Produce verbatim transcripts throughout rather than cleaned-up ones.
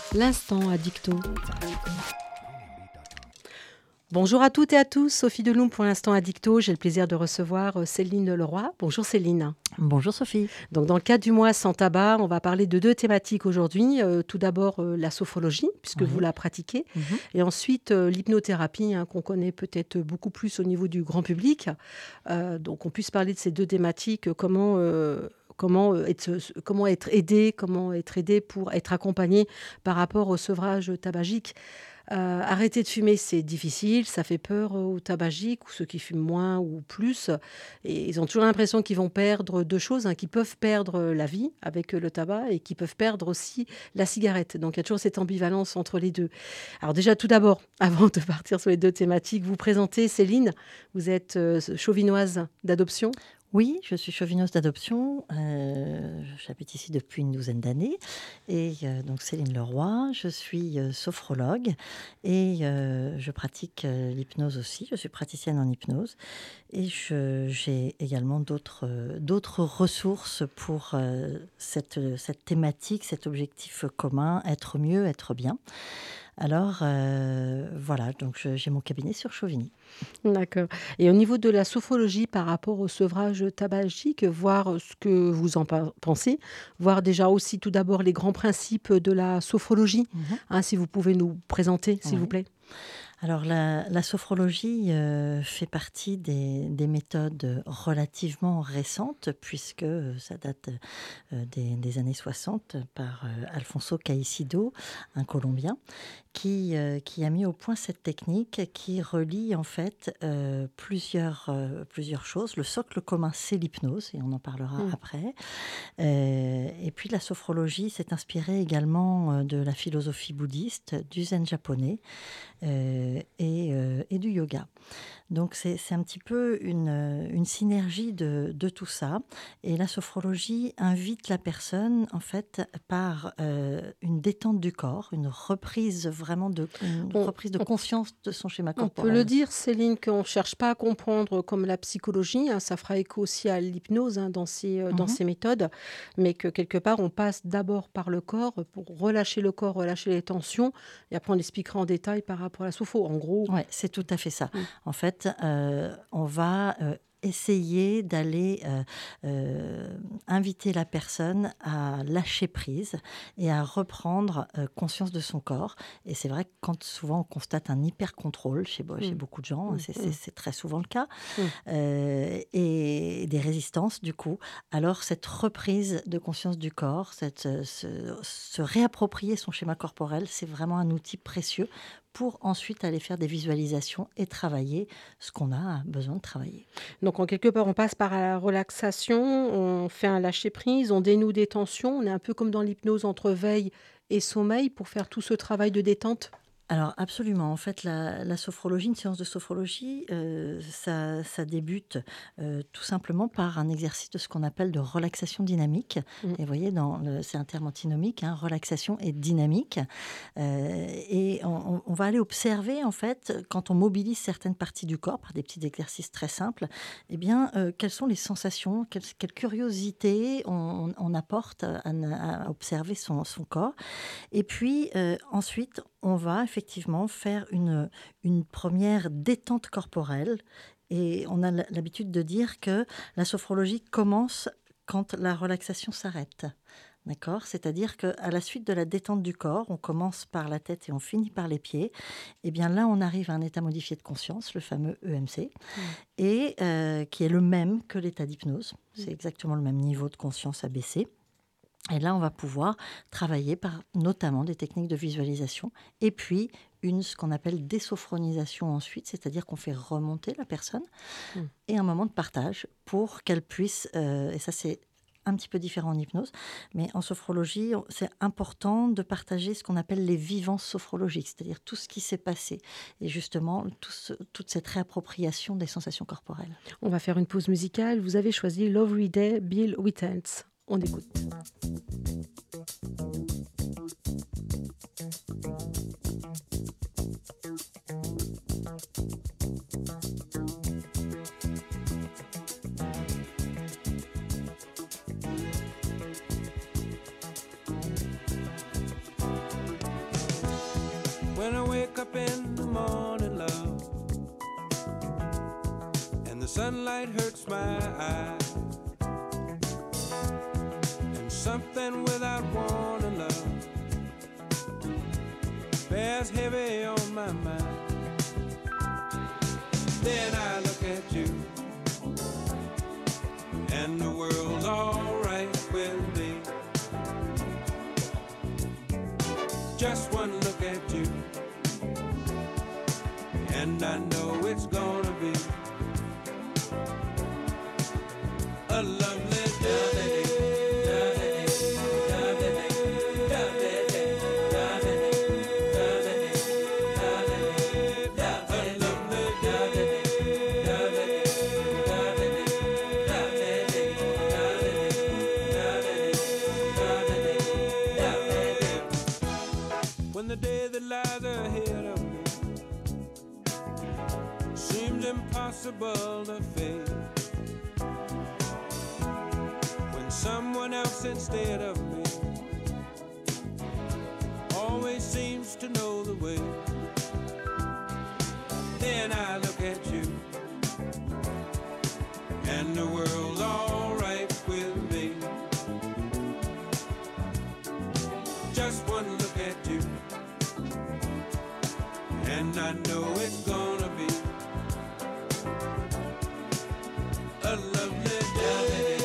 L'instant addicto. Bonjour à toutes et à tous, Sophie Deloum pour l'instant addicto. J'ai le plaisir de recevoir Céline Leroy. Bonjour Céline. Bonjour Sophie. Donc dans le cadre du mois sans tabac, on va parler de deux thématiques aujourd'hui. Euh, tout d'abord euh, la sophrologie, puisque oui. vous la pratiquez, mm-hmm. et ensuite euh, l'hypnothérapie, hein, qu'on connaît peut-être beaucoup plus au niveau du grand public. Euh, donc on puisse parler de ces deux thématiques, comment... Euh, Comment être, comment être aidé, comment être aidé pour être accompagné par rapport au sevrage tabagique. Euh, arrêter de fumer, c'est difficile, ça fait peur aux tabagiques ou ceux qui fument moins ou plus. Et ils ont toujours l'impression qu'ils vont perdre deux choses, hein, qu'ils peuvent perdre la vie avec le tabac et qu'ils peuvent perdre aussi la cigarette. Donc il y a toujours cette ambivalence entre les deux. Alors déjà, tout d'abord, avant de partir sur les deux thématiques, vous présentez Céline. Vous êtes euh, chauvinoise d'adoption. Oui, je suis chauvinoise d'adoption. Euh, j'habite ici depuis une douzaine d'années. Et euh, donc Céline Leroy, je suis euh, sophrologue et euh, je pratique euh, l'hypnose aussi. Je suis praticienne en hypnose. Et je, j'ai également d'autres, euh, d'autres ressources pour euh, cette, cette thématique, cet objectif commun, être mieux, être bien. Alors, euh, voilà, donc je, j'ai mon cabinet sur Chauvigny. D'accord. Et au niveau de la sophrologie par rapport au sevrage tabagique, voir ce que vous en pensez, voir déjà aussi tout d'abord les grands principes de la sophrologie, mmh. hein, si vous pouvez nous présenter, s'il mmh. vous plaît. Alors, la, la sophrologie euh, fait partie des, des méthodes relativement récentes, puisque ça date euh, des, des années soixante par euh, Alfonso Caicedo, un Colombien, qui, euh, qui a mis au point cette technique qui relie en fait euh, plusieurs, euh, plusieurs choses. Le socle commun, c'est l'hypnose, et on en parlera mmh. après. Euh, et puis, la sophrologie s'est inspirée également de la philosophie bouddhiste, du zen japonais, Euh, et, euh, et du yoga. Donc c'est, c'est un petit peu une, une synergie de, de tout ça. Et la sophrologie invite la personne en fait par euh, une détente du corps, une reprise vraiment de, une on, reprise de on, conscience de son schéma corporel. On peut le dire, Céline, qu'on ne cherche pas à comprendre comme la psychologie, hein, ça fera écho aussi à l'hypnose hein, dans, ces, euh, mm-hmm. dans ces méthodes, mais que quelque part on passe d'abord par le corps pour relâcher le corps, relâcher les tensions, et après on expliquera en détail par rapport à la sophro. En gros, ouais, c'est tout à fait ça. Mm. En fait, euh, on va euh, essayer d'aller euh, euh, inviter la personne à lâcher prise et à reprendre euh, conscience de son corps. Et c'est vrai que quand souvent on constate un hyper-contrôle chez, mm. chez beaucoup de gens, mm. c'est, c'est, c'est très souvent le cas, mm. euh, et des résistances du coup, alors cette reprise de conscience du corps, cette, se, se réapproprier son schéma corporel, c'est vraiment un outil précieux pour ensuite aller faire des visualisations et travailler ce qu'on a besoin de travailler. Donc, en quelque part, on passe par la relaxation, on fait un lâcher-prise, on dénoue des tensions, on est un peu comme dans l'hypnose entre veille et sommeil pour faire tout ce travail de détente. Alors absolument, en fait la, la sophrologie, une séance de sophrologie, euh, ça, ça débute euh, tout simplement par un exercice de ce qu'on appelle de relaxation dynamique. Mmh. Et vous voyez, dans le, c'est un terme antinomique, hein, relaxation et dynamique. Euh, et on, on va aller observer en fait, quand on mobilise certaines parties du corps par des petits exercices très simples, eh bien, euh, quelles sont les sensations, quelle, quelle curiosité on, on apporte à, à observer son, son corps. Et puis euh, ensuite, on va effectivement faire une, une première détente corporelle. Et on a l'habitude de dire que la sophrologie commence quand la relaxation s'arrête. D'accord ? C'est-à-dire qu'à la suite de la détente du corps, on commence par la tête et on finit par les pieds. Et bien là, on arrive à un état modifié de conscience, le fameux E M C, mmh. et euh, qui est le même que l'état d'hypnose. Mmh. C'est exactement le même niveau de conscience abaissé. Et là, on va pouvoir travailler par notamment des techniques de visualisation et puis une, ce qu'on appelle désophronisation ensuite, c'est-à-dire qu'on fait remonter la personne mmh. et un moment de partage pour qu'elle puisse, euh, et ça c'est un petit peu différent en hypnose, mais en sophrologie, c'est important de partager ce qu'on appelle les vivances sophrologiques, c'est-à-dire tout ce qui s'est passé et justement tout ce, toute cette réappropriation des sensations corporelles. On va faire une pause musicale. Vous avez choisi Lovely Day, Bill Withers. On écoute. in the morning, love, and the sunlight hurts my eyes, and something without warning, love, bears heavy on my mind. Then I look at you, and the world's alright with me. Just one look at you, and I know it's gonna be a lovely day. When the day that lies ahead of me seems impossible to face, when someone else instead of me always seems to know the way, then I look at you, and the world's alright with me. Just one look at you, and I know it's gonna be a lovely day.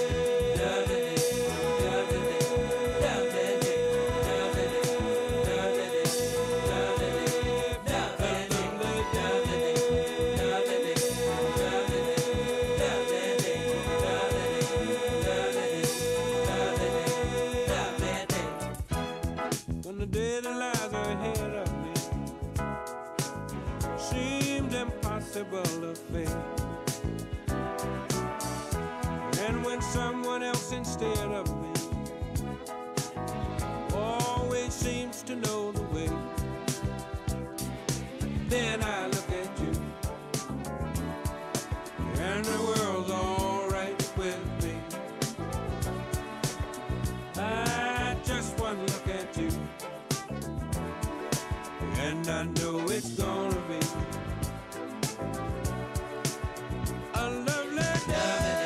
When the day that lies ahead of me seems impossible to face, and when someone else instead of me always seems to know the way, then I look at you, and the world's alright with me. I just one look at you, and I know it's gonna be a lovely day.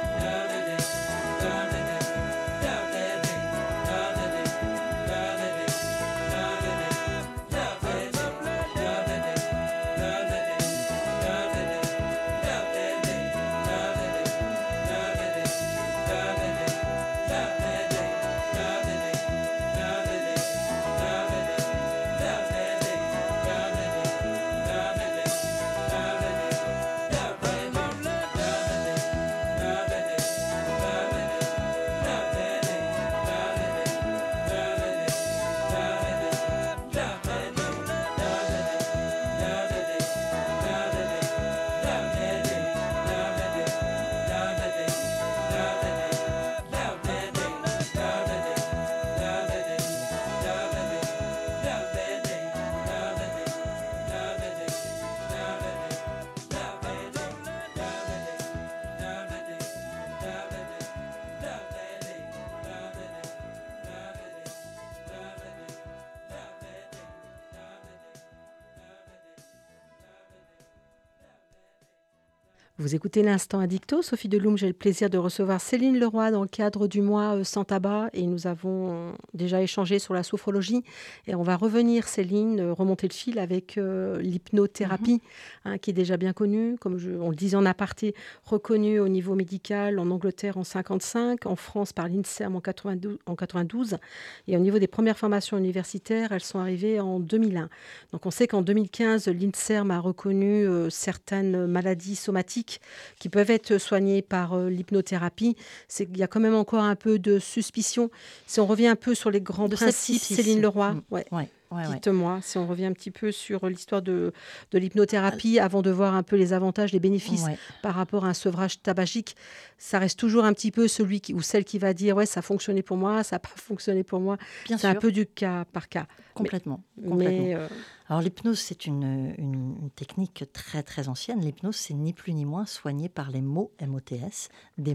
Vous écoutez l'Instant Addicto. Sophie Deloum, j'ai le plaisir de recevoir Céline Leroy dans le cadre du mois Sans Tabac. Et nous avons déjà échangé sur la sophrologie. Et on va revenir, Céline, remonter le fil avec euh, l'hypnothérapie, mmh. hein, qui est déjà bien connue. Comme je, on le disait en aparté, reconnue au niveau médical en Angleterre en cinquante-cinq, en France par l'INSERM en quatre-vingt-douze, en quatre-vingt-douze. Et au niveau des premières formations universitaires, elles sont arrivées en deux mille un. Donc on sait qu'en deux mille quinze, l'INSERM a reconnu euh, certaines maladies somatiques qui peuvent être soignées par euh, l'hypnothérapie. C'est qu'il y a quand même encore un peu de suspicion. Si on revient un peu sur les grands de principes, Céline Leroy, mmh. ouais. Ouais. Ouais, dites-moi, ouais. si on revient un petit peu sur l'histoire de, de l'hypnothérapie, avant de voir un peu les avantages, les bénéfices ouais. par rapport à un sevrage tabagique, ça reste toujours un petit peu celui qui, ou celle qui va dire « ouais, ça a fonctionné pour moi, ça n'a pas fonctionné pour moi ». C'est sûr. Un peu du cas par cas. Complètement. Mais, complètement. Mais, euh... Alors l'hypnose, c'est une, une, une technique très très ancienne. L'hypnose, c'est ni plus ni moins soigné par les mots, M O T S, des mots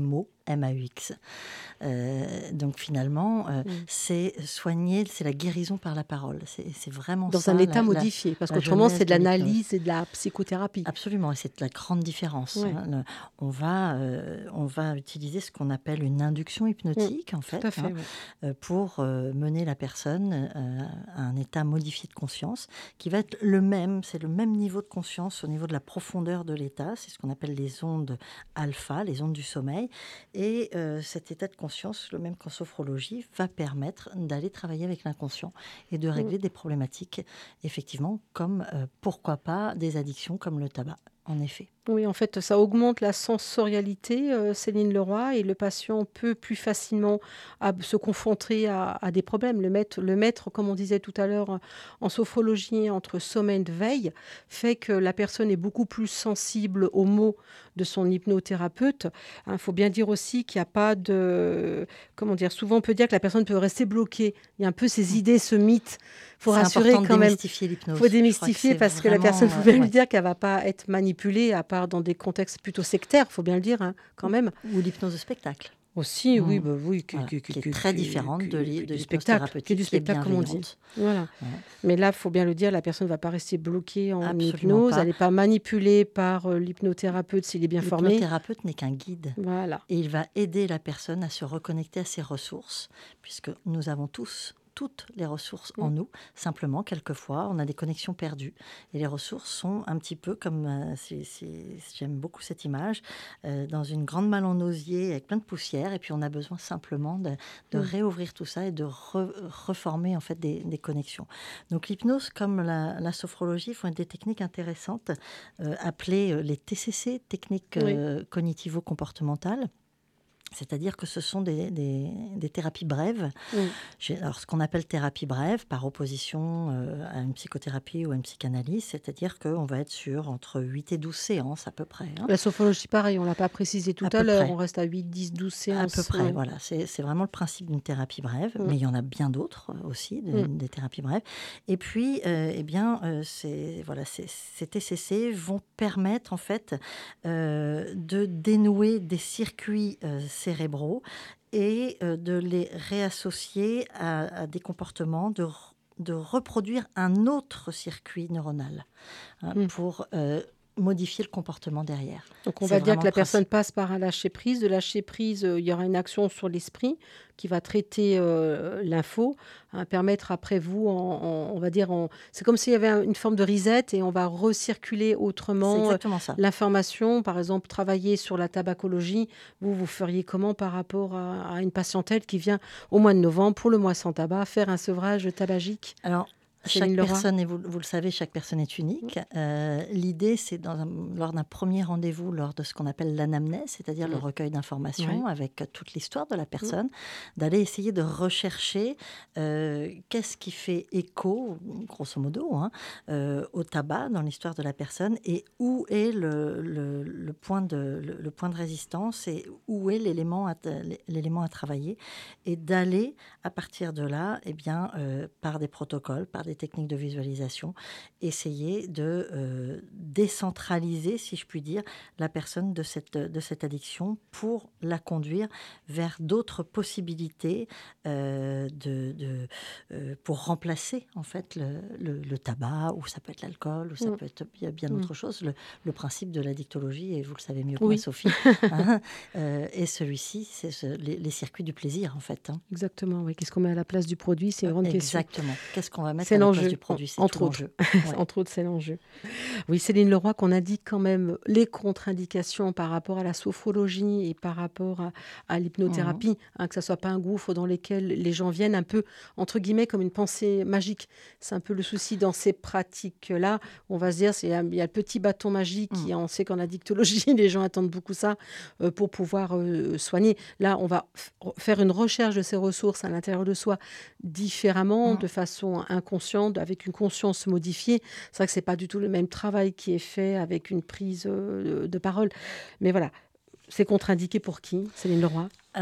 M A U X. Euh, donc finalement, euh, mm. c'est soigner, c'est la guérison par la parole. C'est, c'est vraiment dans ça. un état la, modifié, la, parce la qu'autrement, c'est de l'analyse l'hypnose. et de la psychothérapie. Absolument, et c'est la grande différence. Oui. Hein. Le, on, va, euh, on va utiliser ce qu'on appelle une induction hypnotique, mm. en fait, Tout à fait, hein, oui. euh, pour euh, mener la personne euh, à un état modifié de conscience, qui va être le même, c'est le même niveau de conscience au niveau de la profondeur de l'état. C'est ce qu'on appelle les ondes alpha, les ondes du sommeil. Et euh, cet état de conscience, le même qu'en sophrologie, va permettre d'aller travailler avec l'inconscient et de régler mmh. des problématiques, effectivement, comme, euh, pourquoi pas, des addictions comme le tabac, en effet. Oui, en fait, ça augmente la sensorialité, euh, Céline Leroy, et le patient peut plus facilement à, se confronter à, à des problèmes. Le mettre, le mettre, comme on disait tout à l'heure, en sophrologie, entre sommeil et veille, fait que la personne est beaucoup plus sensible aux mots de son hypnothérapeute. Il hein, faut bien dire aussi qu'il n'y a pas de... Comment dire, souvent, on peut dire que la personne peut rester bloquée. Il y a un peu ces idées, ce mythe. Il faut c'est rassurer quand même. Il faut démystifier parce que, que la personne, il faut bien euh, lui ouais. dire qu'elle ne va pas être manipulée à part dans des contextes plutôt sectaires, il faut bien le dire, hein, quand même. Ou l'hypnose de spectacle. Aussi, mmh. oui, bah, oui, voilà, qui, qui, qui est qui, très qui, différente qui, de, qui, de l'hypnose thérapeutique, qui est du spectacle, comme on dit. Voilà. Ouais. Mais là, il faut bien le dire, la personne ne va pas rester bloquée en Absolument hypnose, pas. Elle n'est pas manipulée par euh, l'hypnothérapeute s'il est bien formé. L'hypnothérapeute n'est qu'un guide. Voilà. Et il va aider la personne à se reconnecter à ses ressources, puisque nous avons tous toutes les ressources mmh. en nous. Simplement, quelquefois, on a des connexions perdues. Et les ressources sont un petit peu comme, euh, c'est, c'est, j'aime beaucoup cette image, euh, dans une grande malle en osier avec plein de poussière. Et puis, on a besoin simplement de, de mmh. réouvrir tout ça et de re, reformer en fait des, des connexions. Donc, l'hypnose, comme la, la sophrologie, font des techniques intéressantes euh, appelées les T C C, techniques euh, oui. cognitivo-comportementales. C'est-à-dire que ce sont des, des, des thérapies brèves. Mmh. J'ai, alors, ce qu'on appelle thérapie brève, par opposition euh, à une psychothérapie ou à une psychanalyse, c'est-à-dire qu'on va être sur entre huit et douze séances à peu près. Hein. La sophrologie, pareil, on ne l'a pas précisé tout à, à l'heure, près. On reste à huit, dix, douze séances. À peu près, ouais. voilà. C'est, c'est vraiment le principe d'une thérapie brève, mmh. mais il y en a bien d'autres aussi, de, mmh. des thérapies brèves. Et puis, euh, eh bien, euh, c'est, voilà, c'est, ces T C C vont permettre, en fait, euh, de dénouer des circuits euh, cérébraux et euh, de les réassocier à, à des comportements, de, de reproduire un autre circuit neuronal hein, mmh. pour euh, modifier le comportement derrière. Donc on C'est va dire que la personne passe par un lâcher-prise. De lâcher-prise, euh, il y aura une action sur l'esprit qui va traiter euh, l'info, hein, permettre après vous, en, en, on va dire, en, c'est comme s'il y avait un, une forme de reset et on va recirculer autrement euh, l'information. Par exemple, travailler sur la tabacologie. Vous, vous feriez comment par rapport à, à une patientèle qui vient au mois de novembre pour le mois sans tabac faire un sevrage tabagique? Alors, chaque personne, et vous, vous le savez, chaque personne est unique. Euh, l'idée, c'est dans un, lors d'un premier rendez-vous, lors de ce qu'on appelle l'anamnèse, c'est-à-dire mmh. le recueil d'informations oui. avec toute l'histoire de la personne, mmh. d'aller essayer de rechercher euh, qu'est-ce qui fait écho, grosso modo, hein, euh, au tabac dans l'histoire de la personne et où est le, le, le, point, de, le, le point de résistance et où est l'élément à, l'élément à travailler et d'aller, à partir de là, eh bien, euh, par des protocoles, par des techniques de visualisation, essayer de euh, décentraliser, si je puis dire, la personne de cette, de cette addiction pour la conduire vers d'autres possibilités euh, de, de, euh, pour remplacer en fait le, le, le tabac, ou ça peut être l'alcool, ou ça mmh. peut être bien, bien mmh. autre chose. Le, le principe de l'addictologie, et vous le savez mieux que oui. moi, Sophie, hein, euh, et celui-ci, c'est ce, les, les circuits du plaisir en fait. Hein. Exactement, oui. Qu'est-ce qu'on met à la place du produit, c'est une grande question. Exactement. Qu'est-ce qu'on va mettre c'est à l'enjeu. Du produit, c'est entre autres. Ouais. Entre autres, c'est l'enjeu. Oui, Céline Leroy, qu'on indique quand même les contre-indications par rapport à la sophrologie et par rapport à, à l'hypnothérapie, mmh. hein, que ça ne soit pas un gouffre dans lequel les gens viennent un peu, entre guillemets, comme une pensée magique. C'est un peu le souci dans ces pratiques-là. On va se dire, il y a le petit bâton magique, mmh. et on sait qu'en addictologie, les gens attendent beaucoup ça euh, pour pouvoir euh, soigner. Là, on va f- faire une recherche de ces ressources à l'intérieur de soi différemment, mmh. de façon inconsciente, avec une conscience modifiée. C'est vrai que ce n'est pas du tout le même travail qui est fait avec une prise euh, de parole. Mais voilà, c'est contre-indiqué pour qui, Céline Leroy? Alors,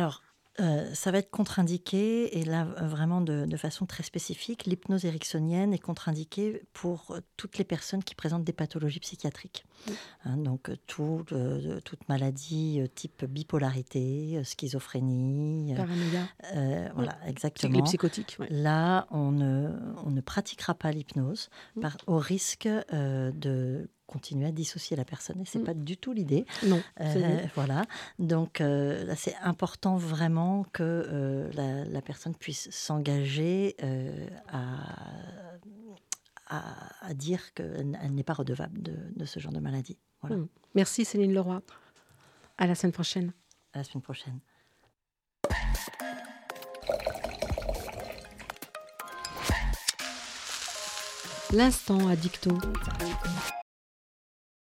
Euh, ça va être contre-indiqué, et là, euh, vraiment de, de façon très spécifique. L'hypnose ericksonienne est contre-indiquée pour euh, toutes les personnes qui présentent des pathologies psychiatriques. Mmh. Hein, donc, euh, tout, euh, toute maladie euh, type bipolarité, euh, schizophrénie. Paranoïa. Euh, voilà, Les exactement. psychotiques. Ouais. Là, on ne, on ne pratiquera pas l'hypnose Mmh. par, au risque euh, de continuer à dissocier la personne. Et ce n'est Mmh. pas du tout l'idée. Non, c'est Euh, vrai. voilà. Donc, euh, là, c'est important vraiment que euh, la, la personne puisse s'engager euh, à, à, à dire qu'elle elle n'est pas redevable de, de ce genre de maladie. Voilà. Mmh. Merci Céline Leroy. À la semaine prochaine. À la semaine prochaine. L'instant addicto.